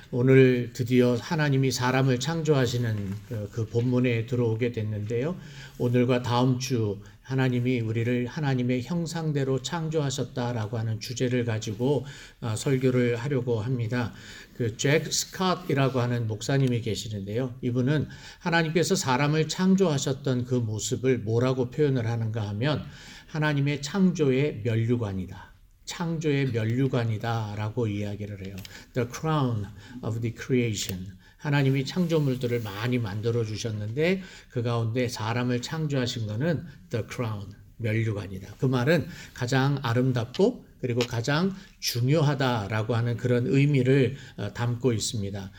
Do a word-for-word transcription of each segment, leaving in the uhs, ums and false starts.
오늘 드디어 하나님이 사람을 창조하시는 그, 그 본문에 들어오게 됐는데요. 오늘과 다음 주 하나님이 우리를 하나님의 형상대로 창조하셨다라고 하는 주제를 가지고 어, 설교를 하려고 합니다. 그 잭 스캇이라고 하는 목사님이 계시는데요. 이분은 하나님께서 사람을 창조하셨던 그 모습을 뭐라고 표현을 하는가 하면 하나님의 창조의 면류관이다. 창조의 면류관이다라고 이야기를 해요. The crown of the creation. 하나님이 창조물들을 많이 만들어 주셨는데 그 가운데 사람을 창조하신 것은 the crown, 면류관이다. 그 말은 가장 아름답고 그리고 가장 중요하다라고 하는 그런 의미를 담고 있습니다.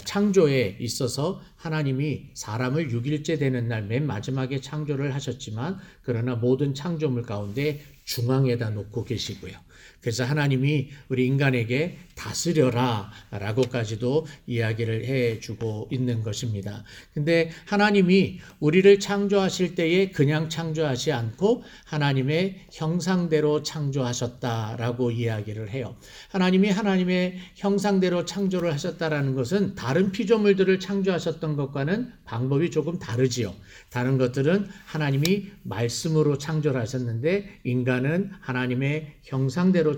창조에 있어서 하나님이 사람을 육 일째 되는 날 맨 마지막에 창조를 하셨지만 그러나 모든 창조물 가운데 중앙에다 놓고 계시고요. 그래서 하나님이 우리 인간에게 다스려라 라고까지도 이야기를 해주고 있는 것입니다. 근데 하나님이 우리를 창조하실 때에 그냥 창조하지 않고 하나님의 형상대로 창조하셨다라고 이야기를 해요. 하나님이 하나님의 형상대로 창조를 하셨다라는 것은 다른 피조물들을 창조하셨던 것과는 방법이 조금 다르지요. 다른 것들은 하나님이 말씀으로 창조를 하셨는데 인간은 하나님의 형상대로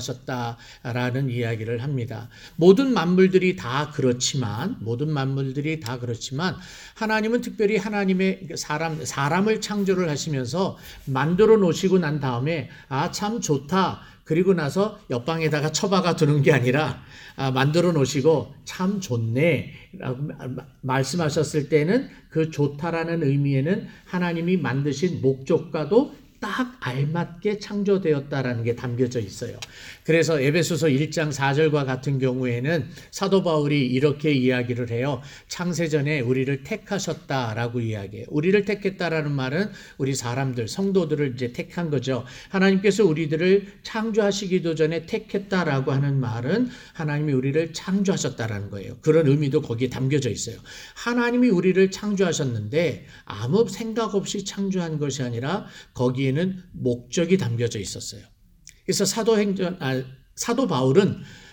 창조하셨다라는 이야기를 합니다. 모든 만물들이 다 그렇지만 모든 만물들이 다 그렇지만 하나님은 특별히 하나님의 사람 사람을 창조를 하시면서 만들어 놓으시고 난 다음에 아, 참 좋다. 그리고 나서 옆방에다가 처박아 두는 게 아니라 아, 만들어 놓으시고 참 좋네 라고 말씀하셨을 때는 그 좋다라는 의미에는 하나님이 만드신 목적과도 딱 알맞게 창조되었다라는 게 담겨져 있어요. 그래서 에베소서 일 장 사 절과 같은 경우에는 사도 바울이 이렇게 이야기를 해요. 창세전에 우리를 택하셨다라고 이야기해요. 우리를 택했다라는 말은 우리 사람들, 성도들을 이제 택한 거죠. 하나님께서 우리들을 창조하시기도 전에 택했다라고 하는 말은 하나님이 우리를 창조하셨다라는 거예요. 그런 의미도 거기에 담겨져 있어요. 하나님이 우리를 창조하셨는데 아무 생각 없이 창조한 것이 아니라 거기에 는 목적이 담겨져 있었어요. 그래서 사도행전, 아, 사도 바울은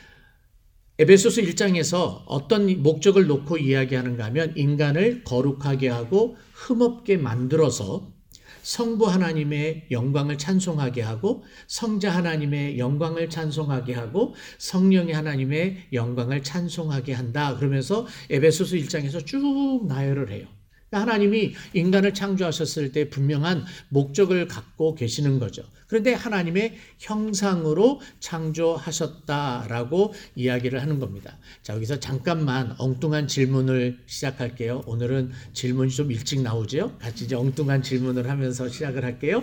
에베소서 일 장에서 어떤 목적을 놓고 이야기하는가 하면 인간을 거룩하게 하고 흠없게 만들어서 성부 하나님의 영광을 찬송하게 하고 성자 하나님의 영광을 찬송하게 하고 성령의 하나님의 영광을 찬송하게 한다. 그러면서 에베소서 일 장에서 쭉 나열을 해요. 하나님이 인간을 창조하셨을 때 분명한 목적을 갖고 계시는 거죠. 그런데 하나님의 형상으로 창조하셨다라고 이야기를 하는 겁니다. 자, 여기서 잠깐만 엉뚱한 질문을 시작할게요. 오늘은 질문이 좀 일찍 나오죠. 같이 이제 엉뚱한 질문을 하면서 시작을 할게요.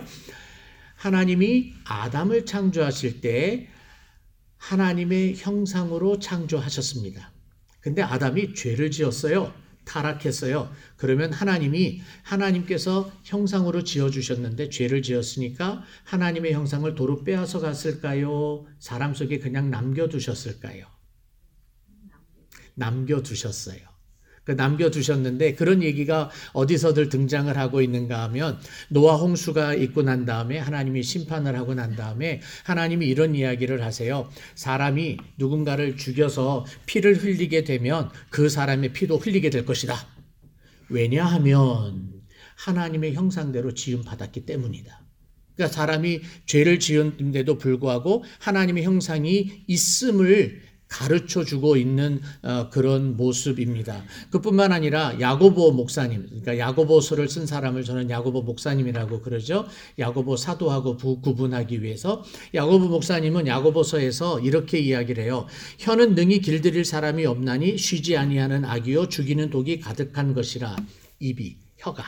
하나님이 아담을 창조하실 때 하나님의 형상으로 창조하셨습니다. 근데 아담이 죄를 지었어요. 타락했어요. 그러면 하나님이 하나님께서 형상으로 지어주셨는데 죄를 지었으니까 하나님의 형상을 도로 빼앗아 갔을까요? 사람 속에 그냥 남겨두셨을까요? 남겨두셨어요. 그 남겨두셨는데 그런 얘기가 어디서들 등장을 하고 있는가 하면 노아 홍수가 있고 난 다음에 하나님이 심판을 하고 난 다음에 하나님이 이런 이야기를 하세요. 사람이 누군가를 죽여서 피를 흘리게 되면 그 사람의 피도 흘리게 될 것이다. 왜냐하면 하나님의 형상대로 지음받았기 때문이다. 그러니까 사람이 죄를 지었는데도 불구하고 하나님의 형상이 있음을 가르쳐주고 있는 그런 모습입니다. 그뿐만 아니라 야고보 목사님, 그러니까 야고보서를 쓴 사람을 저는 야고보 목사님이라고 그러죠. 야고보 사도하고 구분하기 위해서 야고보 목사님은 야고보서에서 이렇게 이야기를 해요. 혀는 능히 길들일 사람이 없나니 쉬지 아니하는 악이요 죽이는 독이 가득한 것이라. 입이, 혀가.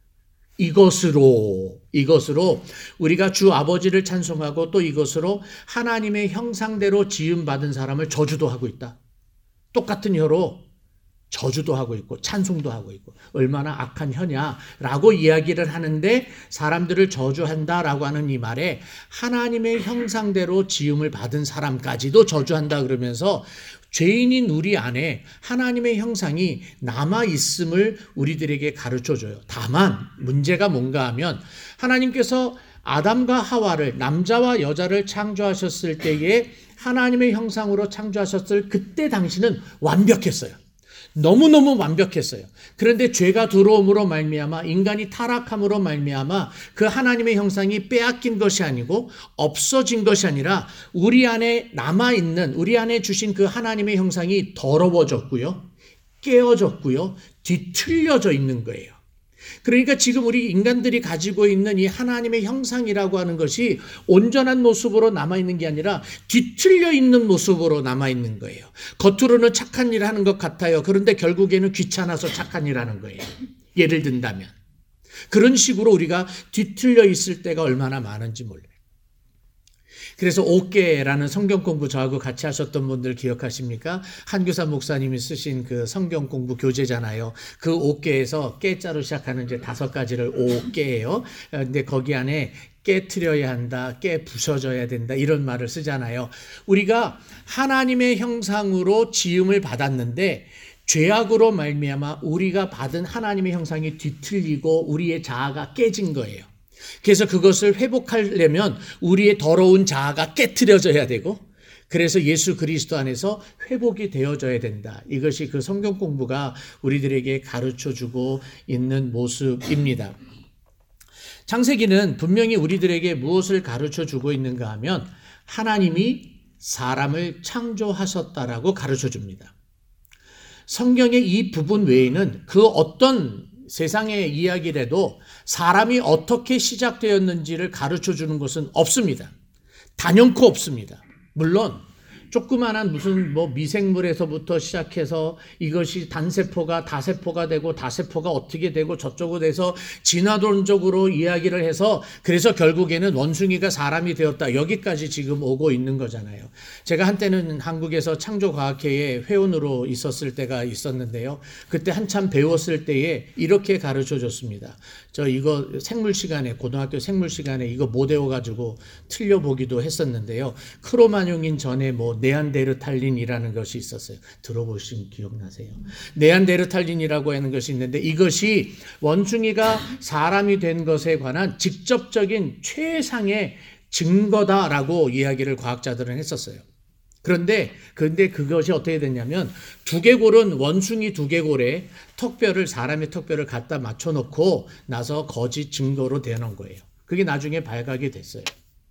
이것으로 이것으로 우리가 주 아버지를 찬송하고 또 이것으로 하나님의 형상대로 지음받은 사람을 저주도 하고 있다. 똑같은 혀로 저주도 하고 있고 찬송도 하고 있고 얼마나 악한 혀냐라고 이야기를 하는데 사람들을 저주한다라고 하는 이 말에 하나님의 형상대로 지음을 받은 사람까지도 저주한다 그러면서 죄인인 우리 안에 하나님의 형상이 남아있음을 우리들에게 가르쳐줘요. 다만 문제가 뭔가 하면 하나님께서 아담과 하와를 남자와 여자를 창조하셨을 때에 하나님의 형상으로 창조하셨을 그때 당시는 완벽했어요. 너무너무 완벽했어요. 그런데 죄가 들어옴으로 말미암아 인간이 타락함으로 말미암아 그 하나님의 형상이 빼앗긴 것이 아니고 없어진 것이 아니라 우리 안에 남아있는, 우리 안에 주신 그 하나님의 형상이 더러워졌고요, 깨어졌고요, 뒤틀려져 있는 거예요. 그러니까 지금 우리 인간들이 가지고 있는 이 하나님의 형상이라고 하는 것이 온전한 모습으로 남아있는 게 아니라 뒤틀려 있는 모습으로 남아있는 거예요. 겉으로는 착한 일 하는 것 같아요. 그런데 결국에는 귀찮아서 착한 일 하는 거예요. 예를 든다면. 그런 식으로 우리가 뒤틀려 있을 때가 얼마나 많은지 몰라요. 그래서 옥계라는 성경 공부 저하고 같이 하셨던 분들 기억하십니까? 한규삼 목사님이 쓰신 그 성경 공부 교재잖아요. 그 옥계에서 깨자로 시작하는 이제 다섯 가지를 옥계예요. 근데 거기 안에 깨트려야 한다, 깨 부서져야 된다 이런 말을 쓰잖아요. 우리가 하나님의 형상으로 지음을 받았는데 죄악으로 말미암아 우리가 받은 하나님의 형상이 뒤틀리고 우리의 자아가 깨진 거예요. 그래서 그것을 회복하려면 우리의 더러운 자아가 깨트려져야 되고, 그래서 예수 그리스도 안에서 회복이 되어져야 된다. 이것이 그 성경 공부가 우리들에게 가르쳐주고 있는 모습입니다. 창세기는 분명히 우리들에게 무엇을 가르쳐주고 있는가 하면 하나님이 사람을 창조하셨다라고 가르쳐줍니다. 성경의 이 부분 외에는 그 어떤 세상의 이야기라도 사람이 어떻게 시작되었는지를 가르쳐주는 것은 없습니다. 단연코 없습니다. 물론 조그만한 무슨 뭐 미생물에서부터 시작해서 이것이 단세포가 다세포가 되고 다세포가 어떻게 되고 저쪽으로 돼서 진화론적으로 이야기를 해서 그래서 결국에는 원숭이가 사람이 되었다. 여기까지 지금 오고 있는 거잖아요. 제가 한때는 한국에서 창조과학회에 회원으로 있었을 때가 있었는데요. 그때 한참 배웠을 때에 이렇게 가르쳐 줬습니다. 저 이거 생물 시간에, 고등학교 생물 시간에 이거 못 외워가지고 틀려보기도 했었는데요. 크로마뇽인 전에 뭐 네안데르탈린이라는 것이 있었어요. 들어보신 기억나세요? 네안데르탈린이라고 하는 것이 있는데 이것이 원숭이가 사람이 된 것에 관한 직접적인 최상의 증거다라고 이야기를 과학자들은 했었어요. 그런데 근데 그것이 어떻게 됐냐면 두개골은 원숭이 두개골에 턱뼈를 사람의 턱뼈를 갖다 맞춰 놓고 나서 거짓 증거로 대놓은 거예요. 그게 나중에 발각이 됐어요.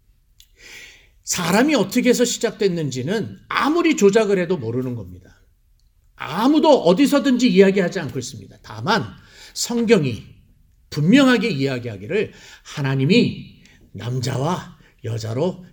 사람이 어떻게 해서 시작됐는지는 아무리 조작을 해도 모르는 겁니다. 아무도 어디서든지 이야기하지 않고 있습니다. 다만 성경이 분명하게 이야기하기를 하나님이 남자와 여자로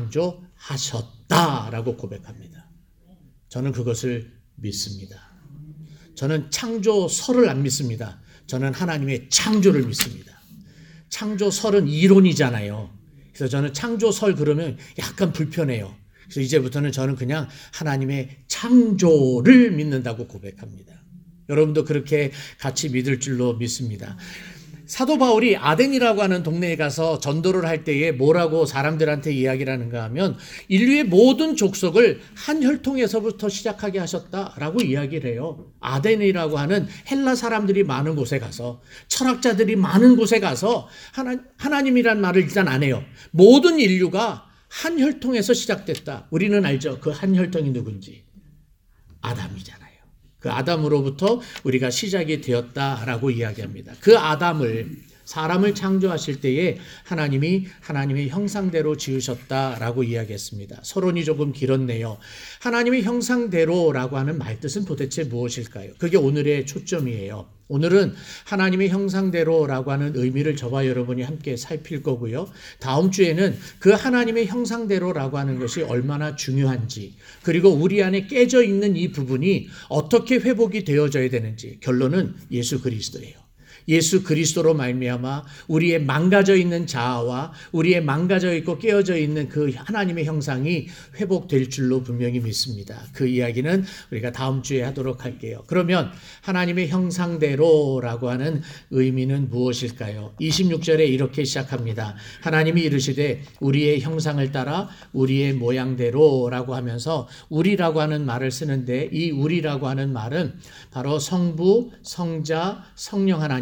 창조하셨다라고 고백합니다. 저는 그것을 믿습니다. 저는 창조설을 안 믿습니다. 저는 하나님의 창조를 믿습니다. 창조설은 이론이잖아요. 그래서 저는 창조설 그러면 약간 불편해요. 그래서 이제부터는 저는 그냥 하나님의 창조를 믿는다고 고백합니다. 여러분도 그렇게 같이 믿을 줄로 믿습니다. 사도 바울이 아덴이라고 하는 동네에 가서 전도를 할 때에 뭐라고 사람들한테 이야기를 하는가 하면 인류의 모든 족속을 한 혈통에서부터 시작하게 하셨다라고 이야기를 해요. 아덴이라고 하는 헬라 사람들이 많은 곳에 가서, 철학자들이 많은 곳에 가서 하나, 하나님이란 말을 일단 안 해요. 모든 인류가 한 혈통에서 시작됐다. 우리는 알죠. 그 한 혈통이 누군지. 아담이잖아요. 그 아담으로부터 우리가 시작이 되었다라고 이야기합니다. 그 아담을, 사람을 창조하실 때에 하나님이 하나님의 형상대로 지으셨다라고 이야기했습니다. 서론이 조금 길었네요. 하나님의 형상대로라고 하는 말뜻은 도대체 무엇일까요? 그게 오늘의 초점이에요. 오늘은 하나님의 형상대로라고 하는 의미를 저와 여러분이 함께 살필 거고요. 다음 주에는 그 하나님의 형상대로라고 하는 것이 얼마나 중요한지, 그리고 우리 안에 깨져 있는 이 부분이 어떻게 회복이 되어져야 되는지, 결론은 예수 그리스도예요. 예수 그리스도로 말미암아 우리의 망가져 있는 자아와 우리의 망가져 있고 깨어져 있는 그 하나님의 형상이 회복될 줄로 분명히 믿습니다. 그 이야기는 우리가 다음 주에 하도록 할게요. 그러면 하나님의 형상대로라고 하는 의미는 무엇일까요? 이십육 절에 이렇게 시작합니다. 하나님이 이르시되 우리의 형상을 따라 우리의 모양대로라고 하면서 우리라고 하는 말을 쓰는데, 이 우리라고 하는 말은 바로 성부, 성자, 성령 하나님,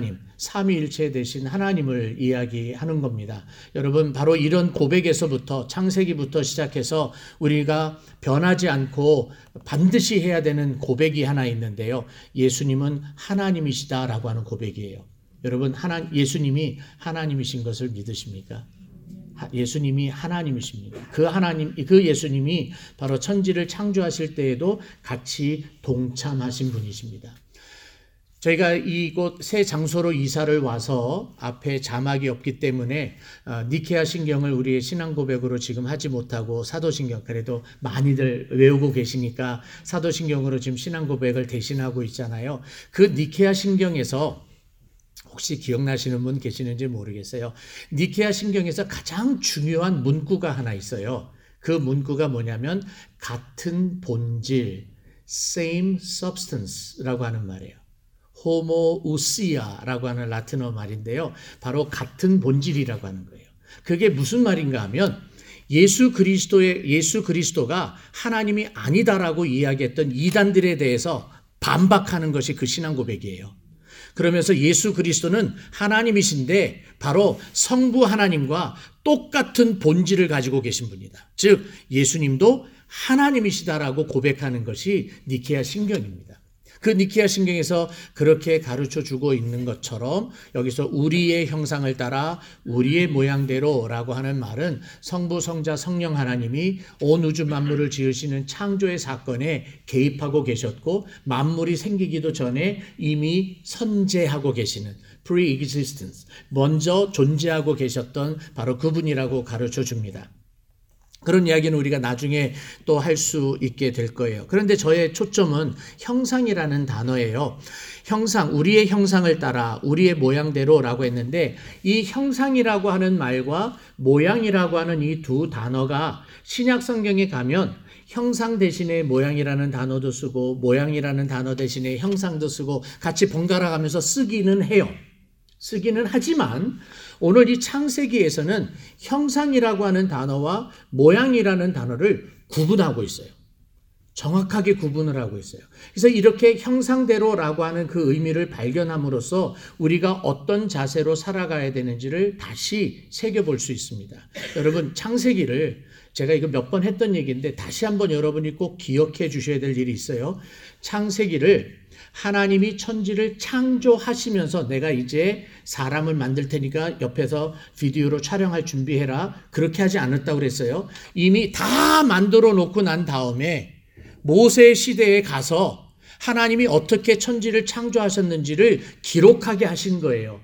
하나님, 삼위일체 되신 하나님을 이야기하는 겁니다. 여러분, 바로 이런 고백에서부터, 창세기부터 시작해서 우리가 변하지 않고 반드시 해야 되는 고백이 하나 있는데요. 예수님은 하나님이시다라고 하는 고백이에요. 여러분, 하나, 예수님이 하나님이신 것을 믿으십니까? 예수님이 하나님이십니다. 그 하나님, 그 예수님이 바로 천지를 창조하실 때에도 같이 동참하신 분이십니다. 저희가 이곳 새 장소로 이사를 와서 앞에 자막이 없기 때문에 니케아 신경을 우리의 신앙 고백으로 지금 하지 못하고 사도신경, 그래도 많이들 외우고 계시니까 사도신경으로 지금 신앙 고백을 대신하고 있잖아요. 그 니케아 신경에서 혹시 기억나시는 분 계시는지 모르겠어요. 니케아 신경에서 가장 중요한 문구가 하나 있어요. 그 문구가 뭐냐면 같은 본질, same substance라고 하는 말이에요. 호모우시아라고 하는 라틴어 말인데요. 바로 같은 본질이라고 하는 거예요. 그게 무슨 말인가 하면 예수 그리스도의 예수 그리스도가 하나님이 아니다라고 이야기했던 이단들에 대해서 반박하는 것이 그 신앙 고백이에요. 그러면서 예수 그리스도는 하나님이신데 바로 성부 하나님과 똑같은 본질을 가지고 계신 분이다. 즉 예수님도 하나님이시다라고 고백하는 것이 니케아 신경입니다. 그 니케아 신경에서 그렇게 가르쳐 주고 있는 것처럼 여기서 우리의 형상을 따라 우리의 모양대로 라고 하는 말은 성부, 성자, 성령 하나님이 온 우주 만물을 지으시는 창조의 사건에 개입하고 계셨고 만물이 생기기도 전에 이미 선재하고 계시는 pre-existence, 먼저 존재하고 계셨던 바로 그분이라고 가르쳐 줍니다. 그런 이야기는 우리가 나중에 또 할 수 있게 될 거예요. 그런데 저의 초점은 형상이라는 단어예요. 형상, 우리의 형상을 따라 우리의 모양대로라고 했는데 이 형상이라고 하는 말과 모양이라고 하는 이 두 단어가 신약 성경에 가면 형상 대신에 모양이라는 단어도 쓰고 모양이라는 단어 대신에 형상도 쓰고 같이 번갈아 가면서 쓰기는 해요. 쓰기는 하지만 오늘 이 창세기에서는 형상이라고 하는 단어와 모양이라는 단어를 구분하고 있어요. 정확하게 구분을 하고 있어요. 그래서 이렇게 형상대로라고 하는 그 의미를 발견함으로써 우리가 어떤 자세로 살아가야 되는지를 다시 새겨볼 수 있습니다. 여러분, 창세기를 제가 이거 몇 번 했던 얘기인데 다시 한번 여러분이 꼭 기억해 주셔야 될 일이 있어요. 창세기를 하나님이 천지를 창조하시면서 내가 이제 사람을 만들 테니까 옆에서 비디오로 촬영할 준비해라. 그렇게 하지 않았다고 그랬어요. 이미 다 만들어 놓고 난 다음에 모세 시대에 가서 하나님이 어떻게 천지를 창조하셨는지를 기록하게 하신 거예요.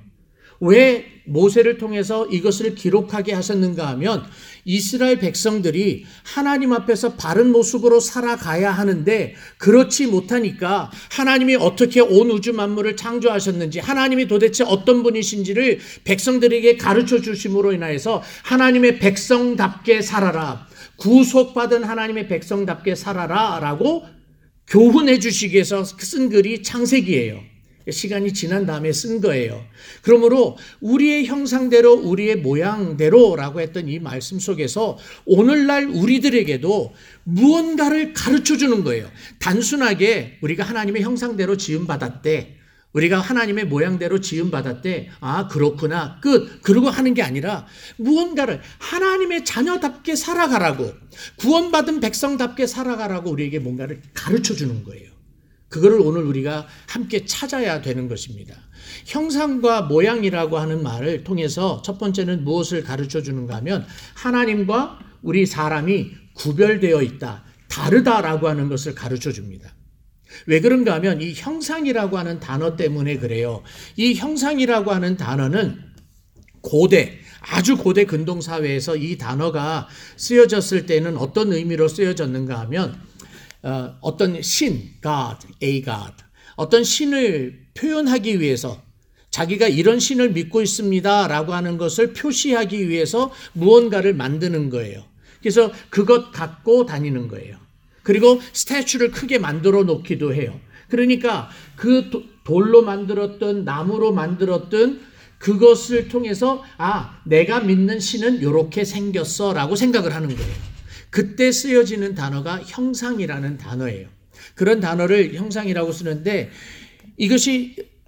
왜 모세를 통해서 이것을 기록하게 하셨는가 하면 이스라엘 백성들이 하나님 앞에서 바른 모습으로 살아가야 하는데 그렇지 못하니까 하나님이 어떻게 온 우주 만물을 창조하셨는지 하나님이 도대체 어떤 분이신지를 백성들에게 가르쳐 주심으로 인하여서 하나님의 백성답게 살아라, 구속받은 하나님의 백성답게 살아라 라고 교훈해 주시기 위해서 쓴 글이 창세기예요. 시간이 지난 다음에 쓴 거예요. 그러므로 우리의 형상대로 우리의 모양대로라고 했던 이 말씀 속에서 오늘날 우리들에게도 무언가를 가르쳐 주는 거예요. 단순하게 우리가 하나님의 형상대로 지음받았대, 우리가 하나님의 모양대로 지음받았대, 아 그렇구나 끝, 그러고 하는 게 아니라 무언가를 하나님의 자녀답게 살아가라고, 구원받은 백성답게 살아가라고 우리에게 뭔가를 가르쳐 주는 거예요. 그거를 오늘 우리가 함께 찾아야 되는 것입니다. 형상과 모양이라고 하는 말을 통해서 첫 번째는 무엇을 가르쳐 주는가 하면 하나님과 우리 사람이 구별되어 있다, 다르다라고 하는 것을 가르쳐 줍니다. 왜 그런가 하면 이 형상이라고 하는 단어 때문에 그래요. 이 형상이라고 하는 단어는 고대, 아주 고대 근동사회에서 이 단어가 쓰여졌을 때는 어떤 의미로 쓰여졌는가 하면 어, 어떤 신, God, a God, 어떤 신을 표현하기 위해서 자기가 이런 신을 믿고 있습니다 라고 하는 것을 표시하기 위해서 무언가를 만드는 거예요. 그래서 그것 갖고 다니는 거예요. 그리고 스태츄를 크게 만들어 놓기도 해요. 그러니까 그 도, 돌로 만들었던 나무로 만들었던 그것을 통해서 아 내가 믿는 신은 이렇게 생겼어 라고 생각을 하는 거예요. 그때 쓰여지는 단어가 형상이라는 단어예요. 그런 단어를 형상이라고 쓰는데 이것이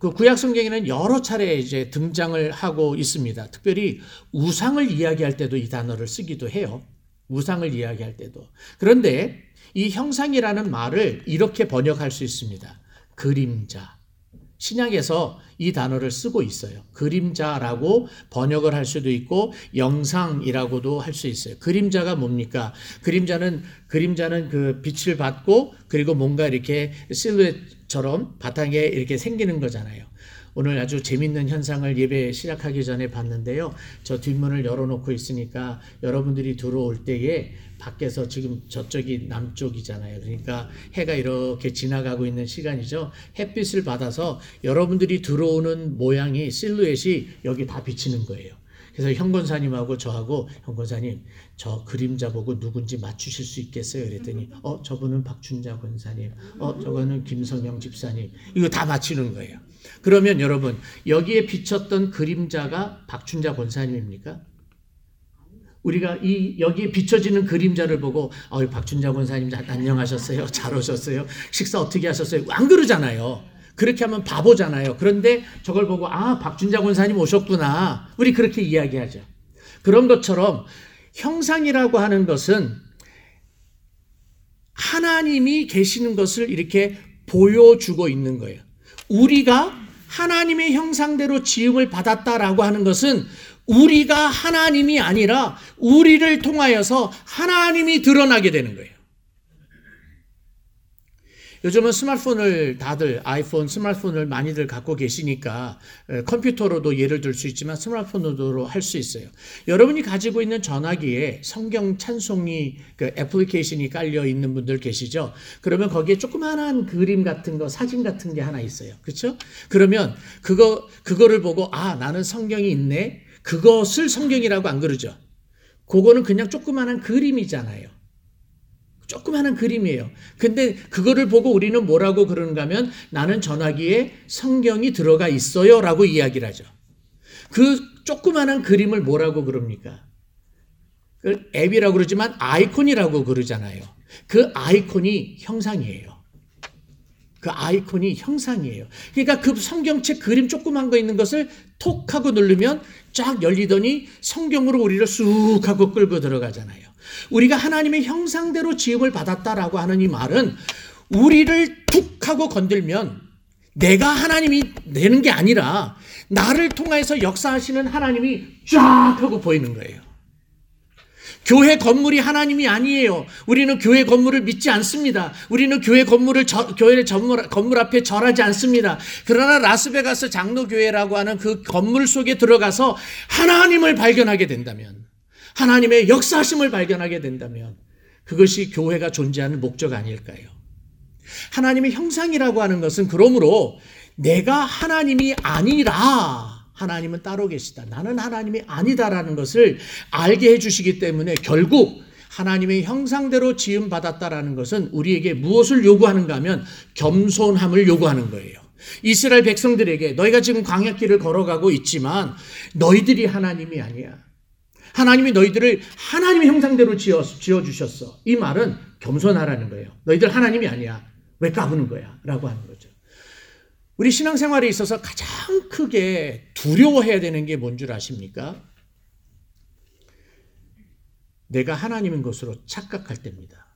그 구약 성경에는 여러 차례 이제 등장을 하고 있습니다. 특별히 우상을 이야기할 때도 이 단어를 쓰기도 해요. 우상을 이야기할 때도. 그런데 이 형상이라는 말을 이렇게 번역할 수 있습니다. 그림자. 신약에서 이 단어를 쓰고 있어요. 그림자라고 번역을 할 수도 있고 영상이라고도 할 수 있어요. 그림자가 뭡니까? 그림자는 그림자는 그 빛을 받고 그리고 뭔가 이렇게 실루엣처럼 바탕에 이렇게 생기는 거잖아요. 오늘 아주 재밌는 현상을 예배 시작하기 전에 봤는데요. 저 뒷문을 열어놓고 있으니까 여러분들이 들어올 때에 밖에서 지금 저쪽이 남쪽이잖아요. 그러니까 해가 이렇게 지나가고 있는 시간이죠. 햇빛을 받아서 여러분들이 들어오는 모양이 실루엣이 여기 다 비치는 거예요. 그래서 현 권사님하고 저하고 현 권사님 저 그림자 보고 누군지 맞추실 수 있겠어요? 그랬더니 어 저분은 박춘자 권사님, 어 저거는 김성영 집사님, 이거 다 맞히는 거예요. 그러면 여러분 여기에 비쳤던 그림자가 박춘자 권사님입니까? 우리가 이 여기에 비춰지는 그림자를 보고 어, 박춘자 권사님 안녕하셨어요? 잘 오셨어요? 식사 어떻게 하셨어요? 안 그러잖아요. 그렇게 하면 바보잖아요. 그런데 저걸 보고 아 박준자 권사님 오셨구나. 우리 그렇게 이야기하죠. 그런 것처럼 형상이라고 하는 것은 하나님이 계시는 것을 이렇게 보여주고 있는 거예요. 우리가 하나님의 형상대로 지음을 받았다라고 하는 것은 우리가 하나님이 아니라 우리를 통하여서 하나님이 드러나게 되는 거예요. 요즘은 스마트폰을 다들 아이폰 스마트폰을 많이들 갖고 계시니까 컴퓨터로도 예를 들 수 있지만 스마트폰으로도 할 수 있어요. 여러분이 가지고 있는 전화기에 성경 찬송이 그 애플리케이션이 깔려 있는 분들 계시죠? 그러면 거기에 조그마한 그림 같은 거, 사진 같은 게 하나 있어요. 그렇죠? 그러면 그거 그거를 보고 아, 나는 성경이 있네. 그것을 성경이라고 안 그러죠. 그거는 그냥 조그마한 그림이잖아요. 조그마한 그림이에요. 근데 그거를 보고 우리는 뭐라고 그러는가 하면 나는 전화기에 성경이 들어가 있어요 라고 이야기를 하죠. 그 조그마한 그림을 뭐라고 그럽니까? 그 앱이라고 그러지만 아이콘이라고 그러잖아요. 그 아이콘이 형상이에요. 그 아이콘이 형상이에요. 그러니까 그 성경책 그림 조그만 거 있는 것을 톡 하고 누르면 쫙 열리더니 성경으로 우리를 쑥 하고 끌고 들어가잖아요. 우리가 하나님의 형상대로 지음을 받았다라고 하는 이 말은 우리를 툭 하고 건들면 내가 하나님이 되는 게 아니라 나를 통해서 역사하시는 하나님이 쫙 하고 보이는 거예요. 교회 건물이 하나님이 아니에요. 우리는 교회 건물을 믿지 않습니다. 우리는 교회 건물을 저, 교회 건물, 건물 앞에 절하지 않습니다. 그러나 라스베가스 장로교회라고 하는 그 건물 속에 들어가서 하나님을 발견하게 된다면, 하나님의 역사심을 발견하게 된다면 그것이 교회가 존재하는 목적 아닐까요? 하나님의 형상이라고 하는 것은 그러므로 내가 하나님이 아니라 하나님은 따로 계시다. 나는 하나님이 아니다라는 것을 알게 해주시기 때문에 결국 하나님의 형상대로 지음받았다라는 것은 우리에게 무엇을 요구하는가 하면 겸손함을 요구하는 거예요. 이스라엘 백성들에게 너희가 지금 광야길을 걸어가고 있지만 너희들이 하나님이 아니야. 하나님이 너희들을 하나님의 형상대로 지어, 지어주셨어. 이 말은 겸손하라는 거예요. 너희들 하나님이 아니야. 왜 까부는 거야? 라고 하는 거죠. 우리 신앙생활에 있어서 가장 크게 두려워해야 되는 게 뭔 줄 아십니까? 내가 하나님인 것으로 착각할 때입니다.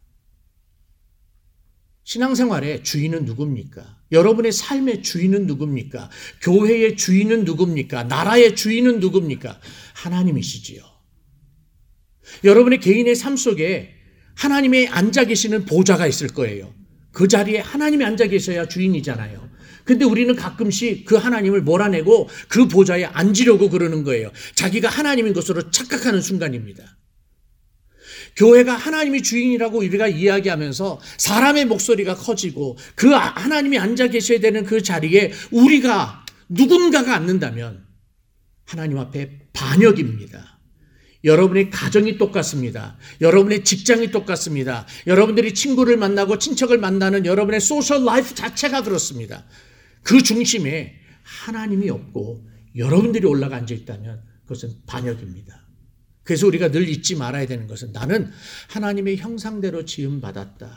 신앙생활의 주인은 누굽니까? 여러분의 삶의 주인은 누굽니까? 교회의 주인은 누굽니까? 나라의 주인은 누굽니까? 하나님이시지요. 여러분의 개인의 삶 속에 하나님의 앉아 계시는 보좌가 있을 거예요. 그 자리에 하나님이 앉아 계셔야 주인이잖아요. 근데 우리는 가끔씩 그 하나님을 몰아내고 그 보좌에 앉으려고 그러는 거예요. 자기가 하나님인 것으로 착각하는 순간입니다. 교회가 하나님이 주인이라고 우리가 이야기하면서 사람의 목소리가 커지고 그 하나님이 앉아 계셔야 되는 그 자리에 우리가 누군가가 앉는다면 하나님 앞에 반역입니다. 여러분의 가정이 똑같습니다. 여러분의 직장이 똑같습니다. 여러분들이 친구를 만나고 친척을 만나는 여러분의 소셜 라이프 자체가 그렇습니다. 그 중심에 하나님이 없고 여러분들이 올라가 앉아 있다면 그것은 반역입니다. 그래서 우리가 늘 잊지 말아야 되는 것은 나는 하나님의 형상대로 지음받았다.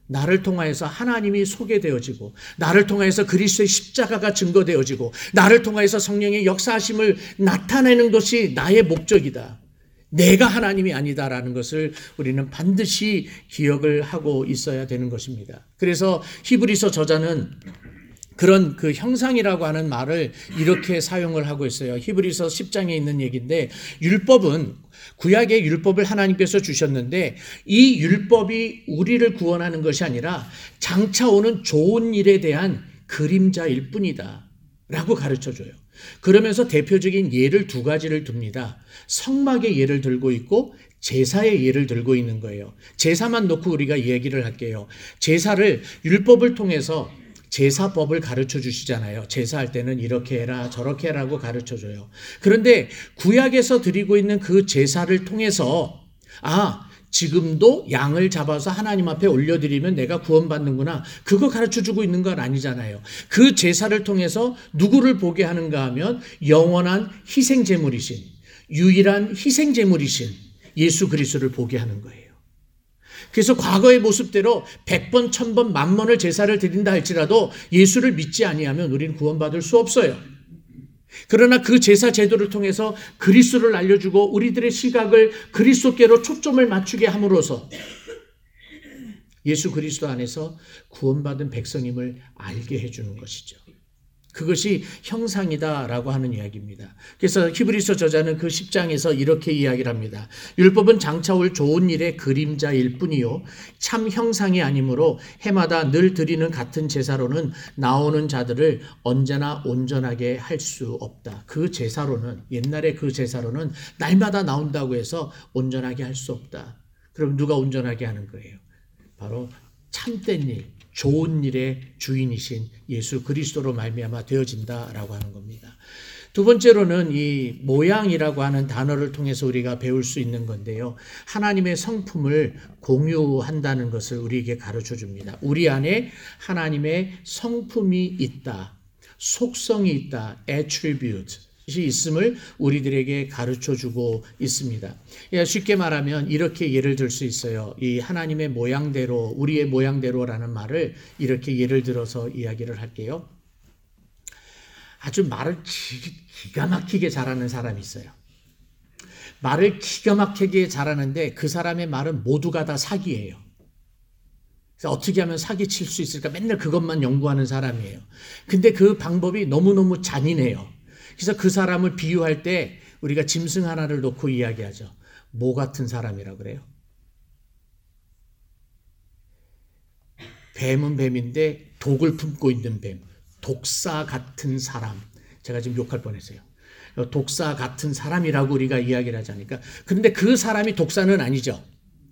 나를 통하여서 하나님이 소개되어지고, 나를 통하여서 그리스도의 십자가가 증거되어지고, 나를 통하여서 성령의 역사하심을 나타내는 것이 나의 목적이다. 내가 하나님이 아니다라는 것을 우리는 반드시 기억을 하고 있어야 되는 것입니다. 그래서 히브리서 저자는 그런 그 형상이라고 하는 말을 이렇게 사용을 하고 있어요. 히브리서 십 장에 있는 얘기인데, 율법은, 구약의 율법을 하나님께서 주셨는데 이 율법이 우리를 구원하는 것이 아니라 장차 오는 좋은 일에 대한 그림자일 뿐이다 라고 가르쳐줘요. 그러면서 대표적인 예를 두 가지를 듭니다. 성막의 예를 들고 있고 제사의 예를 들고 있는 거예요. 제사만 놓고 우리가 얘기를 할게요. 제사를 율법을 통해서 제사법을 가르쳐 주시잖아요. 제사할 때는 이렇게 해라 저렇게 해라고 가르쳐 줘요. 그런데 구약에서 드리고 있는 그 제사를 통해서 아, 지금도 양을 잡아서 하나님 앞에 올려드리면 내가 구원받는구나, 그거 가르쳐 주고 있는 건 아니잖아요. 그 제사를 통해서 누구를 보게 하는가 하면 영원한 희생제물이신, 유일한 희생제물이신 예수 그리스도를 보게 하는 거예요. 그래서 과거의 모습대로 백 번, 천 번, 만 번을 제사를 드린다 할지라도 예수를 믿지 아니하면 우리는 구원받을 수 없어요. 그러나 그 제사 제도를 통해서 그리스도를 알려주고 우리들의 시각을 그리스도께로 초점을 맞추게 함으로써 예수 그리스도 안에서 구원받은 백성임을 알게 해주는 것이죠. 그것이 형상이다라고 하는 이야기입니다. 그래서 히브리서 저자는 그 십 장에서 이렇게 이야기를 합니다. 율법은 장차 올 좋은 일의 그림자일 뿐이요 참 형상이 아니므로 해마다 늘 드리는 같은 제사로는 나오는 자들을 언제나 온전하게 할 수 없다. 그 제사로는, 옛날에 그 제사로는 날마다 나온다고 해서 온전하게 할 수 없다. 그럼 누가 온전하게 하는 거예요? 바로 참된 일, 좋은 일의 주인이신 예수 그리스도로 말미암아 되어진다라고 하는 겁니다. 두 번째로는 이 모양이라고 하는 단어를 통해서 우리가 배울 수 있는 건데요. 하나님의 성품을 공유한다는 것을 우리에게 가르쳐 줍니다. 우리 안에 하나님의 성품이 있다, 속성이 있다, attribute 이 있음을 우리들에게 가르쳐 주고 있습니다. 쉽게 말하면 이렇게 예를 들 수 있어요. 이 하나님의 모양대로, 우리의 모양대로라는 말을 이렇게 예를 들어서 이야기를 할게요. 아주 말을 기가 막히게 잘하는 사람이 있어요. 말을 기가 막히게 잘하는데 그 사람의 말은 모두가 다 사기예요. 그래서 어떻게 하면 사기 칠 수 있을까 맨날 그것만 연구하는 사람이에요. 근데 그 방법이 너무너무 잔인해요. 그래서 그 사람을 비유할 때 우리가 짐승 하나를 놓고 이야기하죠. 뭐 같은 사람이라고 그래요? 뱀은 뱀인데 독을 품고 있는 뱀. 독사 같은 사람. 제가 지금 욕할 뻔했어요. 독사 같은 사람이라고 우리가 이야기를 하지 않을까? 그런데 그 사람이 독사는 아니죠.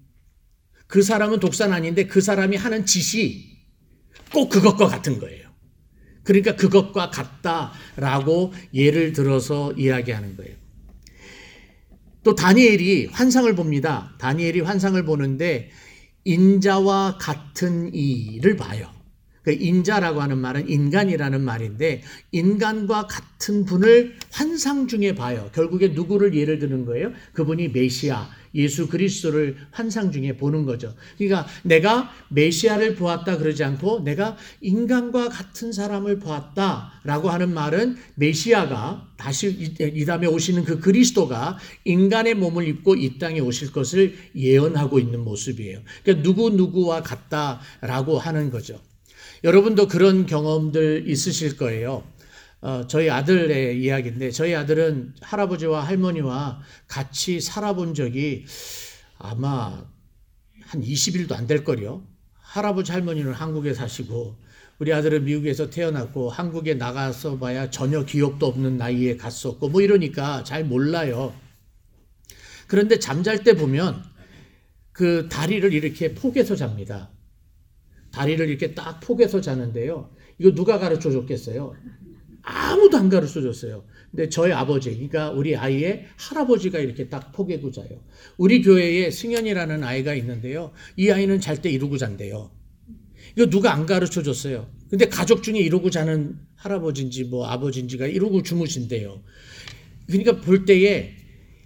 그 사람은 독사는 아닌데 그 사람이 하는 짓이 꼭 그것과 같은 거예요. 그러니까 그것과 같다라고 예를 들어서 이야기하는 거예요. 또 다니엘이 환상을 봅니다. 다니엘이 환상을 보는데 인자와 같은 이를 봐요. 인자라고 하는 말은 인간이라는 말인데 인간과 같은 분을 환상 중에 봐요. 결국에 누구를 예를 드는 거예요? 그분이 메시아, 예수 그리스도를 환상 중에 보는 거죠. 그러니까 내가 메시아를 보았다 그러지 않고 내가 인간과 같은 사람을 보았다라고 하는 말은 메시아가 다시 이 다음에 오시는 그 그리스도가 인간의 몸을 입고 이 땅에 오실 것을 예언하고 있는 모습이에요. 그러니까 누구누구와 같다라고 하는 거죠. 여러분도 그런 경험들 있으실 거예요. 어, 저희 아들의 이야기인데 저희 아들은 할아버지와 할머니와 같이 살아본 적이 아마 한 이십 일도 안 될 거요. 할아버지 할머니는 한국에 사시고 우리 아들은 미국에서 태어났고 한국에 나가서 봐야 전혀 기억도 없는 나이에 갔었고 뭐 이러니까 잘 몰라요. 그런데 잠잘 때 보면 그 다리를 이렇게 포개서 잡니다. 다리를 이렇게 딱 포개서 자는데요. 이거 누가 가르쳐 줬겠어요? 아무도 안 가르쳐 줬어요. 근데 저희 아버지, 그러니까 우리 아이의 할아버지가 이렇게 딱 포개고 자요. 우리 교회에 승현이라는 아이가 있는데요. 이 아이는 잘 때 이러고 잔대요. 이거 누가 안 가르쳐 줬어요. 근데 가족 중에 이러고 자는 할아버지인지 뭐 아버지인지가 이러고 주무신대요. 그러니까 볼 때에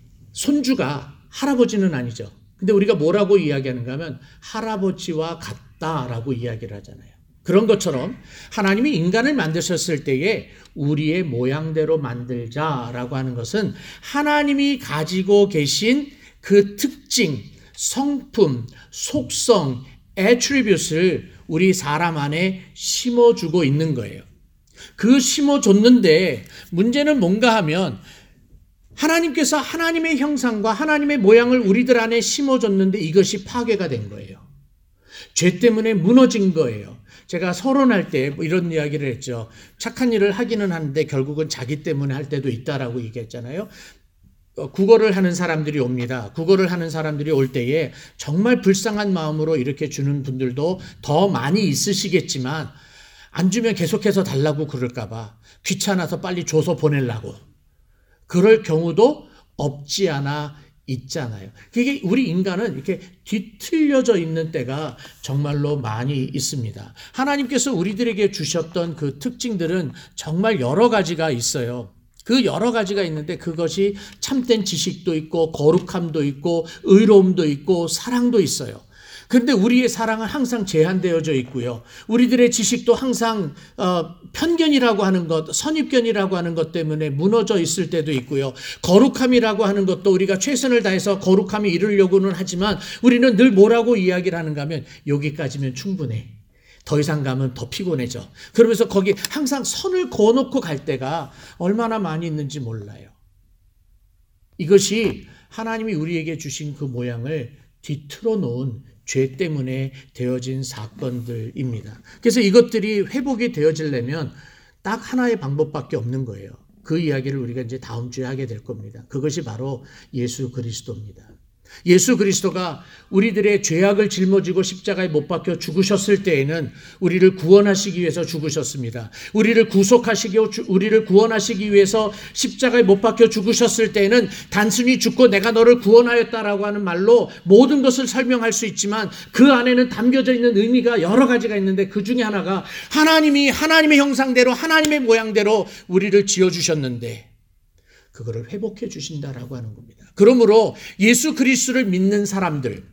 손주가 할아버지는 아니죠. 근데 우리가 뭐라고 이야기하는가 하면 할아버지와 같다 같다라고 이야기를 하잖아요. 그런 것처럼 하나님이 인간을 만드셨을 때에 우리의 모양대로 만들자라고 하는 것은 하나님이 가지고 계신 그 특징, 성품, 속성, 애트리뷰트를 우리 사람 안에 심어주고 있는 거예요. 그 심어줬는데 문제는 뭔가 하면 하나님께서 하나님의 형상과 하나님의 모양을 우리들 안에 심어줬는데 이것이 파괴가 된 거예요. 죄 때문에 무너진 거예요. 제가 서론할 때 뭐 이런 이야기를 했죠. 착한 일을 하기는 하는데 결국은 자기 때문에 할 때도 있다라고 얘기했잖아요. 국어를 하는 사람들이 옵니다. 국어를 하는 사람들이 올 때에 정말 불쌍한 마음으로 이렇게 주는 분들도 더 많이 있으시겠지만 안 주면 계속해서 달라고 그럴까 봐 귀찮아서 빨리 줘서 보내려고 그럴 경우도 없지 않아 있잖아요. 그게 우리 인간은 이렇게 뒤틀려져 있는 때가 정말로 많이 있습니다. 하나님께서 우리들에게 주셨던 그 특징들은 정말 여러 가지가 있어요. 그 여러 가지가 있는데 그것이 참된 지식도 있고 거룩함도 있고 의로움도 있고 사랑도 있어요. 그런데 우리의 사랑은 항상 제한되어져 있고요. 우리들의 지식도 항상 어, 편견이라고 하는 것, 선입견이라고 하는 것 때문에 무너져 있을 때도 있고요. 거룩함이라고 하는 것도 우리가 최선을 다해서 거룩함에 이르려고는 하지만 우리는 늘 뭐라고 이야기를 하는가 하면 여기까지면 충분해. 더 이상 가면 더 피곤해져. 그러면서 거기 항상 선을 그어놓고 갈 때가 얼마나 많이 있는지 몰라요. 이것이 하나님이 우리에게 주신 그 모양을 뒤틀어 놓은 죄 때문에 되어진 사건들입니다. 그래서 이것들이 회복이 되어지려면 딱 하나의 방법밖에 없는 거예요. 그 이야기를 우리가 이제 다음 주에 하게 될 겁니다. 그것이 바로 예수 그리스도입니다. 예수 그리스도가 우리들의 죄악을 짊어지고 십자가에 못 박혀 죽으셨을 때에는 우리를 구원하시기 위해서 죽으셨습니다. 우리를 구속하시기, 우리를 구원하시기 위해서 십자가에 못 박혀 죽으셨을 때에는 단순히 죽고 내가 너를 구원하였다라고 하는 말로 모든 것을 설명할 수 있지만 그 안에는 담겨져 있는 의미가 여러 가지가 있는데 그 중에 하나가 하나님이 하나님의 형상대로 하나님의 모양대로 우리를 지어주셨는데 그거를 회복해 주신다라고 하는 겁니다. 그러므로 예수 그리스도를 믿는 사람들,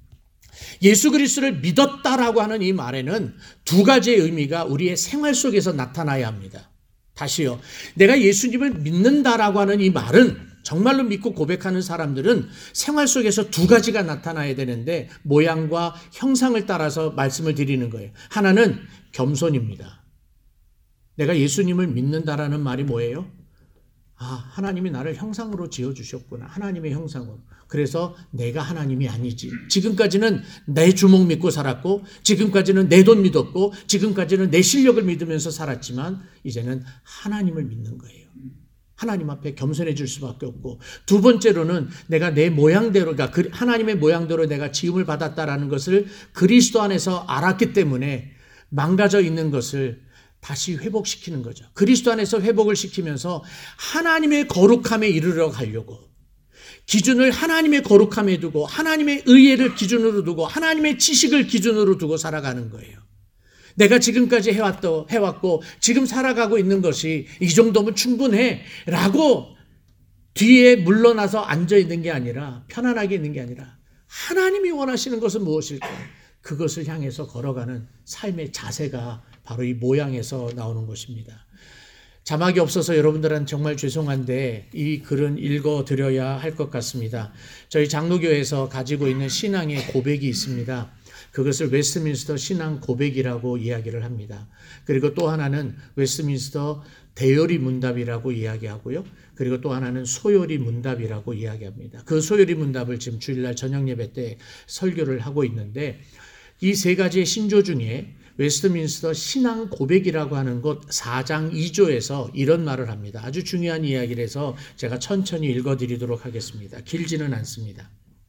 예수 그리스도를 믿었다라고 하는 이 말에는 두 가지의 의미가 우리의 생활 속에서 나타나야 합니다. 다시요. 내가 예수님을 믿는다라고 하는 이 말은 정말로 믿고 고백하는 사람들은 생활 속에서 두 가지가 나타나야 되는데 모양과 형상을 따라서 말씀을 드리는 거예요. 하나는 겸손입니다. 내가 예수님을 믿는다라는 말이 뭐예요? 아, 하나님이 나를 형상으로 지어주셨구나. 하나님의 형상으로. 그래서 내가 하나님이 아니지. 지금까지는 내 주먹 믿고 살았고, 지금까지는 내 돈 믿었고, 지금까지는 내 실력을 믿으면서 살았지만, 이제는 하나님을 믿는 거예요. 하나님 앞에 겸손해질 수밖에 없고, 두 번째로는 내가 내 모양대로, 그러니까 하나님의 모양대로 내가 지음을 받았다라는 것을 그리스도 안에서 알았기 때문에 망가져 있는 것을 다시 회복시키는 거죠. 그리스도 안에서 회복을 시키면서 하나님의 거룩함에 이르러 가려고 기준을 하나님의 거룩함에 두고 하나님의 의회를 기준으로 두고 하나님의 지식을 기준으로 두고 살아가는 거예요. 내가 지금까지 해왔도, 해왔고 지금 살아가고 있는 것이 이 정도면 충분해 라고 뒤에 물러나서 앉아있는 게 아니라 편안하게 있는 게 아니라 하나님이 원하시는 것은 무엇일까? 그것을 향해서 걸어가는 삶의 자세가 바로 이 모양에서 나오는 것입니다. 자막이 없어서 여러분들은 정말 죄송한데 이 글은 읽어드려야 할 것 같습니다. 저희 장로교에서 가지고 있는 신앙의 고백이 있습니다. 그것을 웨스트민스터 신앙 고백이라고 이야기를 합니다. 그리고 또 하나는 웨스트민스터 대요리 문답이라고 이야기하고요. 그리고 또 하나는 소요리 문답이라고 이야기합니다. 그 소요리 문답을 지금 주일날 저녁 예배 때 설교를 하고 있는데 이 세 가지의 신조 중에 웨스트민스터 신앙 고백이라고 하는 것 사 장 이 조에서 이런 말을 합니다. 아주 중요한 이야기를 해서 제가 천천히 읽어드리도록 하겠습니다. 길지는 않습니다.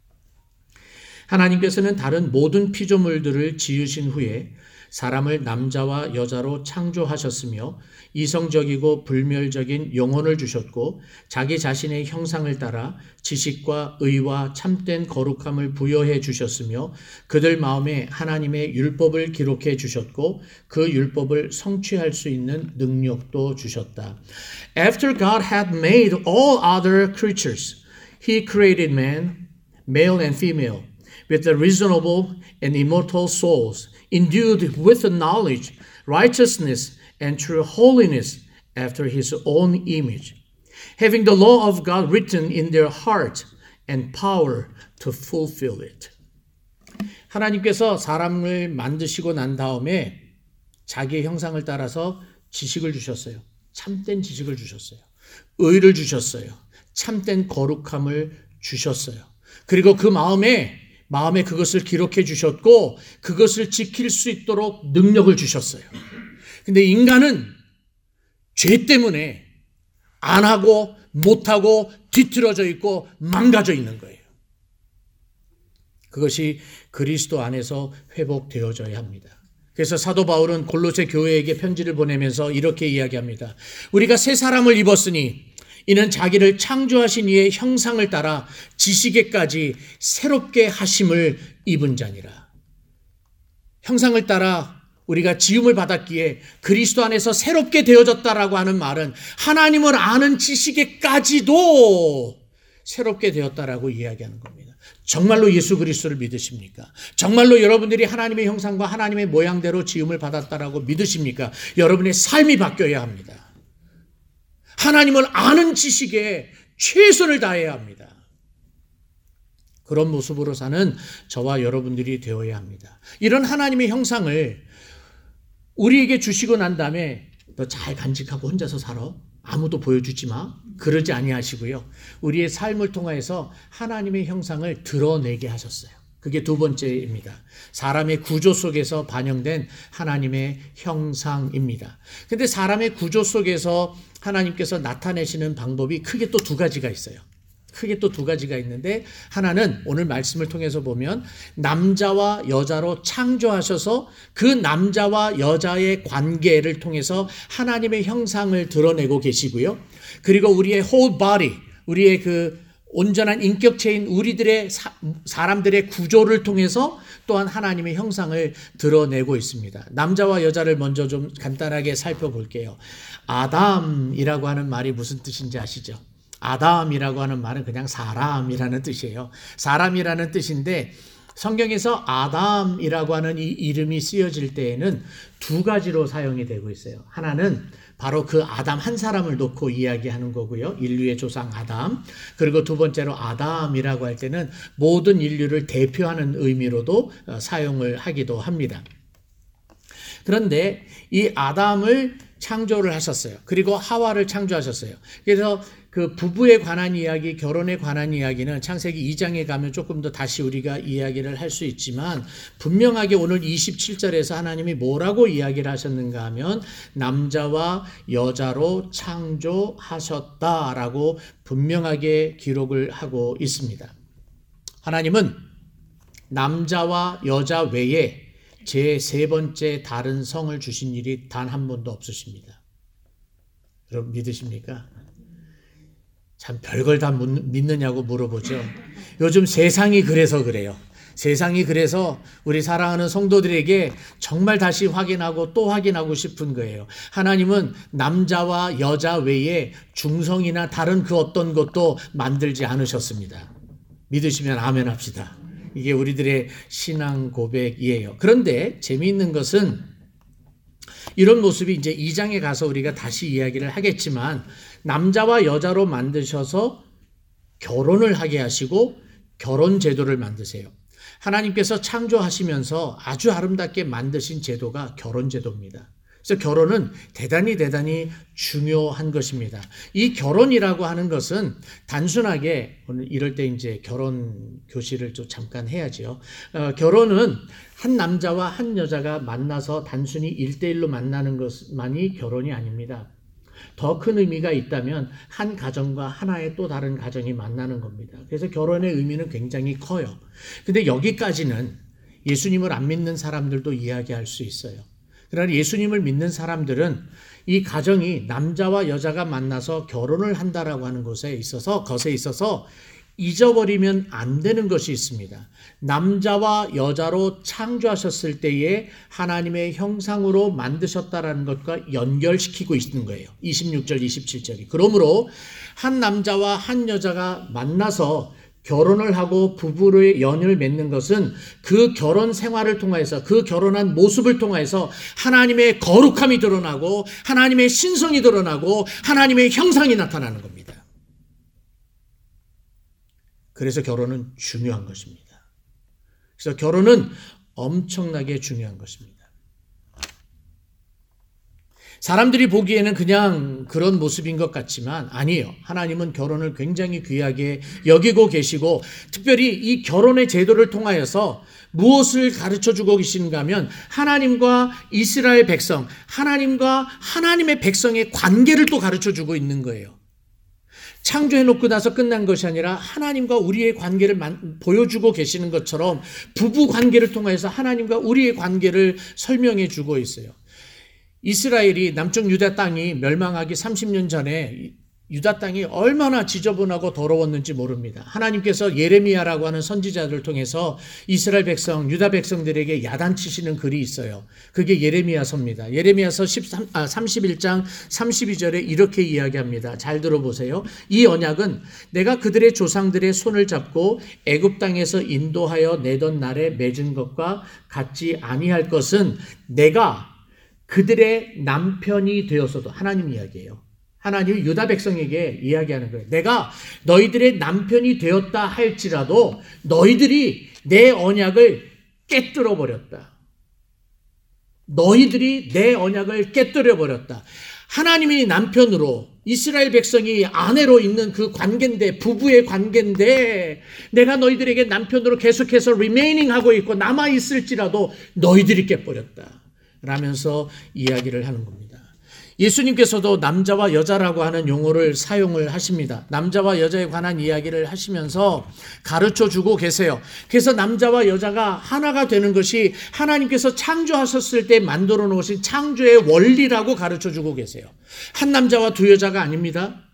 하나님께서는 다른 모든 피조물들을 지으신 후에 사람을 남자와 여자로 창조하셨으며 이성적이고 불멸적인 영혼을 주셨고 자기 자신의 형상을 따라 지식과 의와 참된 거룩함을 부여해 주셨으며 그들 마음에 하나님의 율법을 기록해 주셨고 그 율법을 성취할 수 있는 능력도 주셨다. After God had made all other creatures, He created man, male and female, with the reasonable and immortal souls endued with the knowledge, righteousness, and true holiness after his own image, having the law of God written in their heart and power to fulfill it. 하나님께서 사람을 만드시고 난 다음에 자기의 형상을 따라서 지식을 주셨어요. 참된 지식을 주셨어요. 의를 주셨어요. 참된 거룩함을 주셨어요. 그리고 그 마음에 마음에 그것을 기록해 주셨고 그것을 지킬 수 있도록 능력을 주셨어요. 근데 인간은 죄 때문에 안 하고 못 하고 뒤틀어져 있고 망가져 있는 거예요. 그것이 그리스도 안에서 회복되어져야 합니다. 그래서 사도 바울은 골로새 교회에게 편지를 보내면서 이렇게 이야기합니다. 우리가 새 사람을 입었으니 이는 자기를 창조하신 이의 형상을 따라 지식에까지 새롭게 하심을 입은 자니라. 형상을 따라 우리가 지음을 받았기에 그리스도 안에서 새롭게 되어졌다라고 하는 말은 하나님을 아는 지식에까지도 새롭게 되었다라고 이야기하는 겁니다. 정말로 예수 그리스도를 믿으십니까? 정말로 여러분들이 하나님의 형상과 하나님의 모양대로 지음을 받았다라고 믿으십니까? 여러분의 삶이 바뀌어야 합니다. 하나님을 아는 지식에 최선을 다해야 합니다. 그런 모습으로 사는 저와 여러분들이 되어야 합니다. 이런 하나님의 형상을 우리에게 주시고 난 다음에 너 잘 간직하고 혼자서 살아. 아무도 보여주지 마. 그러지 아니하시고요. 우리의 삶을 통해서 하나님의 형상을 드러내게 하셨어요. 그게 두 번째입니다. 사람의 구조 속에서 반영된 하나님의 형상입니다. 근데 사람의 구조 속에서 하나님께서 나타내시는 방법이 크게 또 두 가지가 있어요. 크게 또 두 가지가 있는데 하나는 오늘 말씀을 통해서 보면 남자와 여자로 창조하셔서 그 남자와 여자의 관계를 통해서 하나님의 형상을 드러내고 계시고요. 그리고 우리의 whole body, 우리의 그 온전한 인격체인 우리들의 사, 사람들의 구조를 통해서 또한 하나님의 형상을 드러내고 있습니다. 남자와 여자를 먼저 좀 간단하게 살펴볼게요. 아담이라고 하는 말이 무슨 뜻인지 아시죠? 아담이라고 하는 말은 그냥 사람이라는 뜻이에요. 사람이라는 뜻인데 성경에서 아담이라고 하는 이 이름이 쓰여질 때에는 두 가지로 사용이 되고 있어요. 하나는 바로 그 아담 한 사람을 놓고 이야기하는 거고요. 인류의 조상 아담. 그리고 두 번째로 아담이라고 할 때는 모든 인류를 대표하는 의미로도 사용을 하기도 합니다. 그런데 이 아담을 창조를 하셨어요. 그리고 하와를 창조하셨어요. 그래서 그 부부에 관한 이야기, 결혼에 관한 이야기는 창세기 이 장에 가면 조금 더 다시 우리가 이야기를 할 수 있지만 분명하게 오늘 이십칠 절에서 하나님이 뭐라고 이야기를 하셨는가 하면 남자와 여자로 창조하셨다라고 분명하게 기록을 하고 있습니다. 하나님은 남자와 여자 외에 제 세 번째 다른 성을 주신 일이 단 한 번도 없으십니다. 여러분 믿으십니까? 참 별걸 다 믿느냐고 물어보죠. 요즘 세상이 그래서 그래요. 세상이 그래서 우리 사랑하는 성도들에게 정말 다시 확인하고 또 확인하고 싶은 거예요. 하나님은 남자와 여자 외에 중성이나 다른 그 어떤 것도 만들지 않으셨습니다. 믿으시면 아멘 합시다. 이게 우리들의 신앙 고백이에요. 그런데 재미있는 것은 이런 모습이 이제 이 장에 가서 우리가 다시 이야기를 하겠지만 남자와 여자로 만드셔서 결혼을 하게 하시고 결혼 제도를 만드세요. 하나님께서 창조하시면서 아주 아름답게 만드신 제도가 결혼 제도입니다. 그래서 결혼은 대단히 대단히 중요한 것입니다. 이 결혼이라고 하는 것은 단순하게 오늘 이럴 때 이제 결혼 교실을 좀 잠깐 해야죠. 어, 결혼은 한 남자와 한 여자가 만나서 단순히 일대일로 만나는 것만이 결혼이 아닙니다. 더 큰 의미가 있다면 한 가정과 하나의 또 다른 가정이 만나는 겁니다. 그래서 결혼의 의미는 굉장히 커요. 근데 여기까지는 예수님을 안 믿는 사람들도 이야기할 수 있어요. 그러나 예수님을 믿는 사람들은 이 가정이 남자와 여자가 만나서 결혼을 한다라고 하는 것에 있어서 것에 있어서 잊어버리면 안 되는 것이 있습니다. 남자와 여자로 창조하셨을 때에 하나님의 형상으로 만드셨다라는 것과 연결시키고 있는 거예요. 이십육 절, 이십칠 절이. 그러므로 한 남자와 한 여자가 만나서 결혼을 하고 부부의 연을 맺는 것은 그 결혼 생활을 통해서, 그 결혼한 모습을 통해서 하나님의 거룩함이 드러나고 하나님의 신성이 드러나고 하나님의 형상이 나타나는 겁니다. 그래서 결혼은 중요한 것입니다. 그래서 결혼은 엄청나게 중요한 것입니다. 사람들이 보기에는 그냥 그런 모습인 것 같지만 아니에요. 하나님은 결혼을 굉장히 귀하게 여기고 계시고, 특별히 이 결혼의 제도를 통하여서 무엇을 가르쳐주고 계신가 하면 하나님과 이스라엘 백성, 하나님과 하나님의 백성의 관계를 또 가르쳐주고 있는 거예요. 창조해놓고 나서 끝난 것이 아니라 하나님과 우리의 관계를 보여주고 계시는 것처럼 부부 관계를 통해서 하나님과 우리의 관계를 설명해 주고 있어요. 이스라엘이 남쪽 유다 땅이 멸망하기 삼십 년 전에 유다 땅이 얼마나 지저분하고 더러웠는지 모릅니다. 하나님께서 예레미야라고 하는 선지자를 통해서 이스라엘 백성, 유다 백성들에게 야단치시는 글이 있어요. 그게 예레미야서입니다. 예레미야서 십삼, 아, 삼십일 장 삼십이 절에 이렇게 이야기합니다. 잘 들어보세요. 이 언약은 내가 그들의 조상들의 손을 잡고 애굽 땅에서 인도하여 내던 날에 맺은 것과 같지 아니할 것은 내가 그들의 남편이 되었어도, 하나님 이야기예요. 하나님이 유다 백성에게 이야기하는 거예요. 내가 너희들의 남편이 되었다 할지라도 너희들이 내 언약을 깨뜨려 버렸다. 너희들이 내 언약을 깨뜨려 버렸다. 하나님이 남편으로, 이스라엘 백성이 아내로 있는 그 관계인데, 부부의 관계인데 내가 너희들에게 남편으로 계속해서 remaining 하고 있고 남아 있을지라도 너희들이 깨버렸다 라면서 이야기를 하는 겁니다. 예수님께서도 남자와 여자라고 하는 용어를 사용을 하십니다. 남자와 여자에 관한 이야기를 하시면서 가르쳐 주고 계세요. 그래서 남자와 여자가 하나가 되는 것이 하나님께서 창조하셨을 때 만들어 놓으신 창조의 원리라고 가르쳐 주고 계세요. 한 남자와 두 여자가 아닙니다.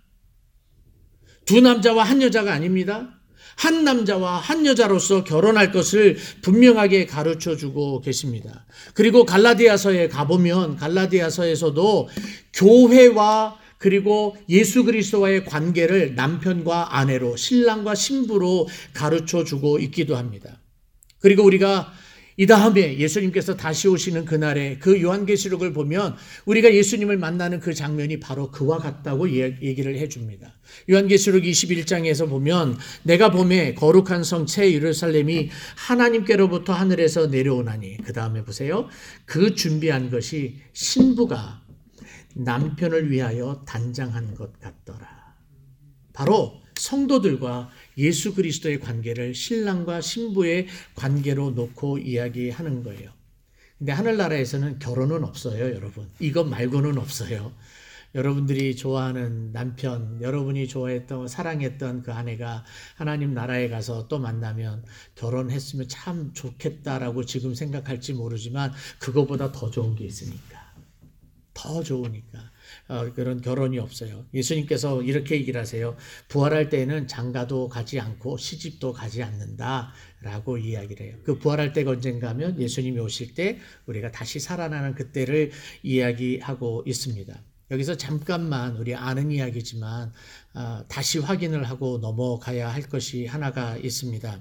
두 남자와 한 여자가 아닙니다. 한 남자와 한 여자로서 결혼할 것을 분명하게 가르쳐 주고 계십니다. 그리고 갈라디아서에 가보면 갈라디아서에서도 교회와 그리고 예수 그리스도와의 관계를 남편과 아내로, 신랑과 신부로 가르쳐 주고 있기도 합니다. 그리고 우리가 이 다음에 예수님께서 다시 오시는 그날에 그 요한계시록을 보면 우리가 예수님을 만나는 그 장면이 바로 그와 같다고 얘기를 해줍니다. 요한계시록 이십일 장에서 보면 내가 보매 거룩한 성 새 예루살렘이 하나님께로부터 하늘에서 내려오나니, 그 다음에 보세요. 그 준비한 것이 신부가 남편을 위하여 단장한 것 같더라. 바로 성도들과 예수 그리스도의 관계를 신랑과 신부의 관계로 놓고 이야기하는 거예요. 근데 하늘나라에서는 결혼은 없어요, 여러분. 이것 말고는 없어요. 여러분들이 좋아하는 남편, 여러분이 좋아했던, 사랑했던 그 아내가 하나님 나라에 가서 또 만나면 결혼했으면 참 좋겠다라고 지금 생각할지 모르지만 그거보다 더 좋은 게 있으니까. 더 좋으니까. 어, 그런 결혼이 없어요. 예수님께서 이렇게 얘기를 하세요. 부활할 때는 장가도 가지 않고 시집도 가지 않는다 라고 이야기를 해요. 그 부활할 때가 언젠가 하면 예수님이 오실 때 우리가 다시 살아나는 그때를 이야기하고 있습니다. 여기서 잠깐만 우리 아는 이야기지만 어, 다시 확인을 하고 넘어가야 할 것이 하나가 있습니다.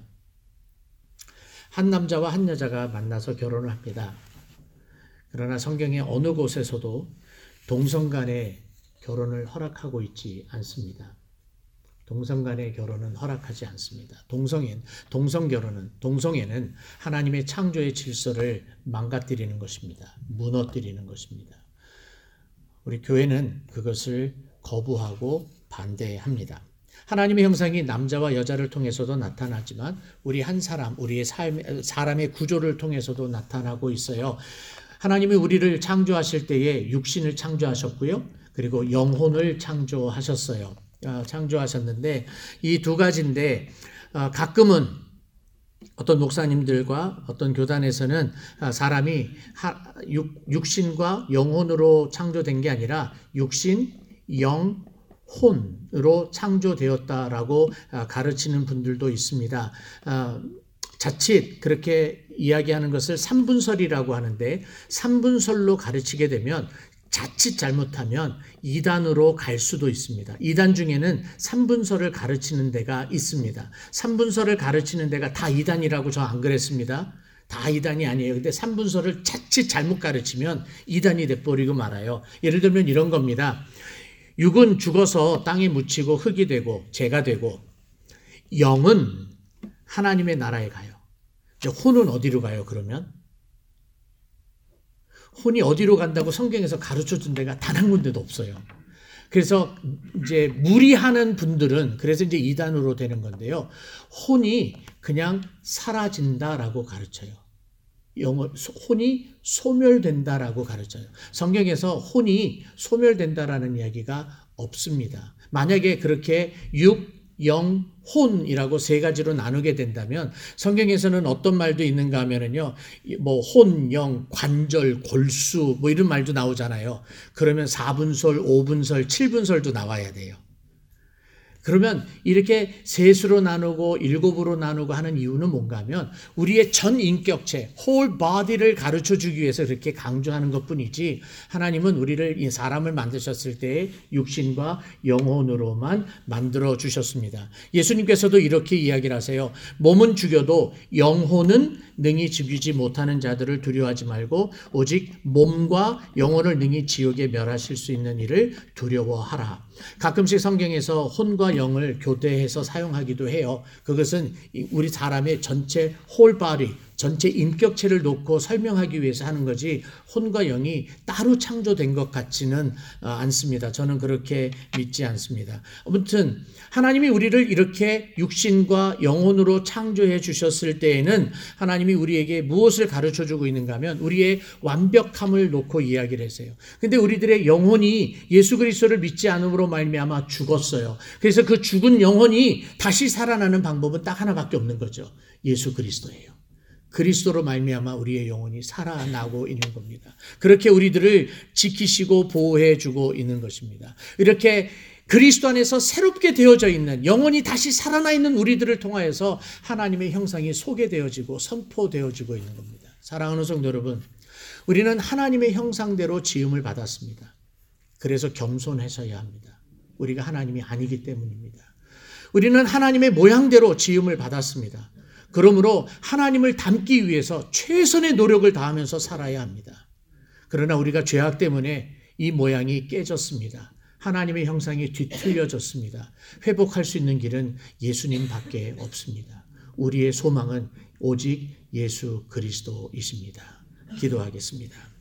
한 남자와 한 여자가 만나서 결혼을 합니다. 그러나 성경의 어느 곳에서도 동성 간의 결혼을 허락하고 있지 않습니다. 동성 간의 결혼은 허락하지 않습니다. 동성애, 동성 결혼은, 동성애는 하나님의 창조의 질서를 망가뜨리는 것입니다. 무너뜨리는 것입니다. 우리 교회는 그것을 거부하고 반대합니다. 하나님의 형상이 남자와 여자를 통해서도 나타나지만 우리 한 사람, 우리의 삶, 사람의 구조를 통해서도 나타나고 있어요. 하나님이 우리를 창조하실 때에 육신을 창조하셨고요. 그리고 영혼을 창조하셨어요. 어, 창조하셨는데 이 두 가지인데 어, 가끔은 어떤 목사님들과 어떤 교단에서는 사람이 하, 육, 육신과 영혼으로 창조된 게 아니라 육신, 영, 혼으로 창조되었다라고 가르치는 분들도 있습니다. 어, 자칫 그렇게 이야기하는 것을 삼분설이라고 하는데 삼분설로 가르치게 되면 자칫 잘못하면 이단으로 갈 수도 있습니다. 이단 중에는 삼분서를 가르치는 데가 있습니다. 삼분서를 가르치는 데가 다 이단이라고 저 안 그랬습니다. 다 이단이 아니에요. 근데 삼분서를 자칫 잘못 가르치면 이단이 돼버리고 말아요. 예를 들면 이런 겁니다. 육은 죽어서 땅에 묻히고 흙이 되고 재가 되고, 영은 하나님의 나라에 가요. 혼은 어디로 가요, 그러면? 혼이 어디로 간다고 성경에서 가르쳐 준 데가 단 한 군데도 없어요. 그래서 이제 무리하는 분들은 그래서 이제 이단으로 되는 건데요. 혼이 그냥 사라진다라고 가르쳐요. 영어, 혼이 소멸된다라고 가르쳐요. 성경에서 혼이 소멸된다라는 이야기가 없습니다. 만약에 그렇게 육, 영, 혼이라고 세 가지로 나누게 된다면 성경에서는 어떤 말도 있는가 하면은요, 뭐 혼, 영, 관절, 골수 뭐 이런 말도 나오잖아요. 그러면 사분설, 오분설, 칠분설도 나와야 돼요. 그러면 이렇게 셋으로 나누고 일곱으로 나누고 하는 이유는 뭔가 하면 우리의 전 인격체, whole body를 가르쳐 주기 위해서 그렇게 강조하는 것뿐이지, 하나님은 우리를, 이 사람을 만드셨을 때 육신과 영혼으로만 만들어 주셨습니다. 예수님께서도 이렇게 이야기를 하세요. 몸은 죽여도 영혼은 능히 죽이지 못하는 자들을 두려워하지 말고 오직 몸과 영혼을 능히 지옥에 멸하실 수 있는 이를 두려워하라. 가끔씩 성경에서 혼과 영을 교대해서 사용하기도 해요. 그것은 우리 사람의 전체 whole body, 전체 인격체를 놓고 설명하기 위해서 하는 거지 혼과 영이 따로 창조된 것 같지는 않습니다. 저는 그렇게 믿지 않습니다. 아무튼 하나님이 우리를 이렇게 육신과 영혼으로 창조해 주셨을 때에는 하나님이 우리에게 무엇을 가르쳐주고 있는가 하면 우리의 완벽함을 놓고 이야기를 했어요. 근데 우리들의 영혼이 예수 그리스도를 믿지 않음으로 말미암아 죽었어요. 그래서 그 죽은 영혼이 다시 살아나는 방법은 딱 하나밖에 없는 거죠. 예수 그리스도예요. 그리스도로 말미암아 우리의 영혼이 살아나고 있는 겁니다. 그렇게 우리들을 지키시고 보호해 주고 있는 것입니다. 이렇게 그리스도 안에서 새롭게 되어져 있는, 영혼이 다시 살아나 있는 우리들을 통하여서 하나님의 형상이 소개되어지고 선포되어지고 있는 겁니다. 사랑하는 성도 여러분, 우리는 하나님의 형상대로 지음을 받았습니다. 그래서 겸손하셔야 합니다. 우리가 하나님이 아니기 때문입니다. 우리는 하나님의 모양대로 지음을 받았습니다. 그러므로 하나님을 닮기 위해서 최선의 노력을 다하면서 살아야 합니다. 그러나 우리가 죄악 때문에 이 모양이 깨졌습니다. 하나님의 형상이 뒤틀려졌습니다. 회복할 수 있는 길은 예수님밖에 없습니다. 우리의 소망은 오직 예수 그리스도이십니다. 기도하겠습니다.